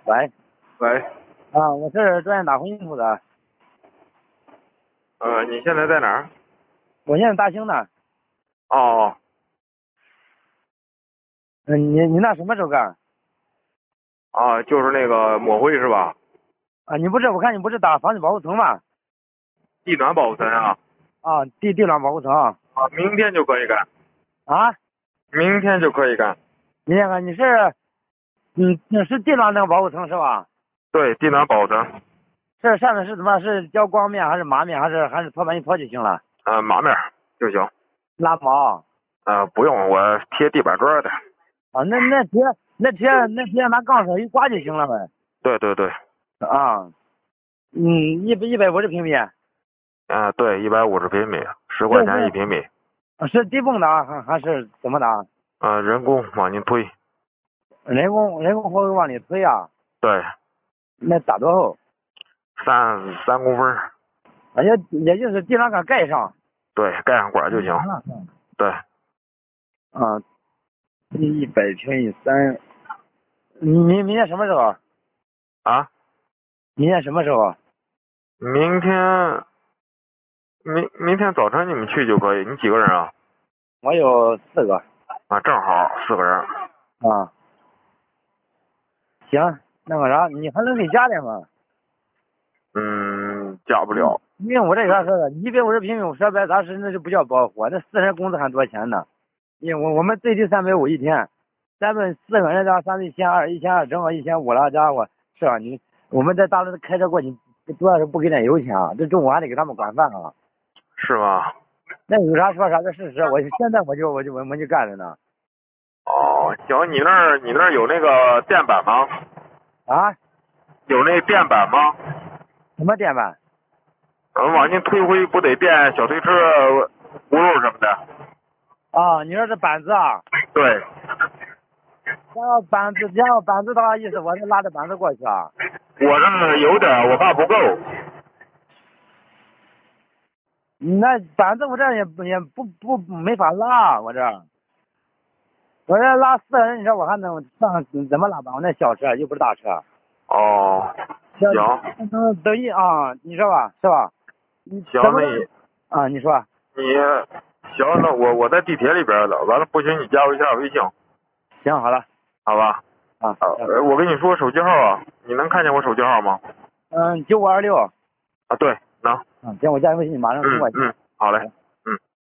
喂， 喂， 我是专业打混凝土的， 你现在在哪儿？ 我现在大兴呢。 哦， 你那什么时候干？ 就是那个抹灰是吧？ 我看你不是打防水保护层吗？ 地暖保护层啊。 地暖保护层。 明天就可以干。 啊， 明天就可以干。 你那个你是，你是地暖那个保护层是吧？ 对，地暖保护层。 这上面是怎么？是浇光面还是麻面还是搓板一搓就行了？ 马面就行。 拉毛。 不用，我贴地板砖的。 那贴拿钢索一刮就行了呗。 对。 150平米。 对，150平米，10块钱1平米。 是地泵的还是怎么的？ 人工往进推。 人工会往里推啊？ 对。 那打多厚 3公分。 也就是地暖杆盖上。 对，盖上管就行。对。 100平米3。明天什么时候？明天什么时候？ 明天早晨你们去就可以。你几个人啊？ 我有4个。 正好4个人。 行，那个啥，你还能给加点吗？ 加不了。 因为我这啥说的，150平米我说白咱是那就不叫包活，那4人工资还多钱呢。因为我们最低350一天，咱们4个人加3 1200，正好1500了，家伙是吧？我们在大陆开车过去，主要是不给点油钱啊，这中午还得给他们管饭啊。 是吗？ 那有啥说啥，这事实。现在我就干着呢。 行，你那儿有那个垫板吗？有那垫板吗？ 什么垫板？ 往进推灰不得变小推车轱辘什么的。 你说这板子啊？ 对。 板子的话意思，我是拉着板子过去啊。 我这有点，我怕不够。 那板子我这也没法拉，我这拉4个人，你说我还能上怎么拉板？我那小车又不是大车。 行。 等于你说吧，是吧？ 行， 那你说。 行，那我在地铁里边了，完了不行你加我一下微信。 行，好了。 好吧。我跟你说手机号啊，你能看见我手机号吗？ 9526。 对，能。 行，我加微信马上通过去。 好嘞。